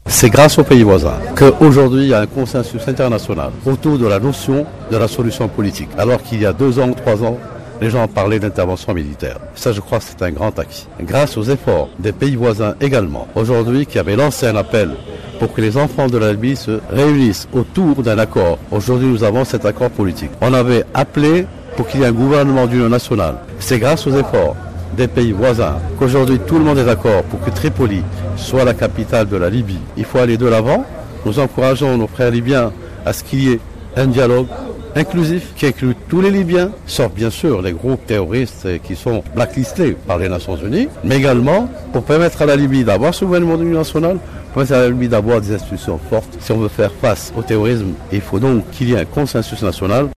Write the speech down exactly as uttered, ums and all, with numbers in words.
C'est grâce aux pays voisins qu'aujourd'hui il y a un consensus international autour de la notion de la solution politique. Alors qu'il y a deux ans ou trois ans, les gens parlaient d'intervention militaire. Ça, je crois que c'est un grand acquis. Grâce aux efforts des pays voisins également, aujourd'hui qui avaient lancé un appel pour que les enfants de la Libye se réunissent autour d'un accord. Aujourd'hui, nous avons cet accord politique. On avait appelé pour qu'il y ait un gouvernement d'union nationale. C'est grâce aux efforts des pays voisins qu'aujourd'hui tout le monde est d'accord pour que Tripoli soit la capitale de la Libye. Il faut aller de l'avant. Nous encourageons nos frères libyens à ce qu'il y ait un dialogue inclusif qui inclut tous les Libyens, sauf bien sûr les groupes terroristes qui sont blacklistés par les Nations Unies, mais également pour permettre à la Libye d'avoir ce gouvernement d'union nationale, pour permettre à la Libye d'avoir des institutions fortes. Si on veut faire face au terrorisme, il faut donc qu'il y ait un consensus national.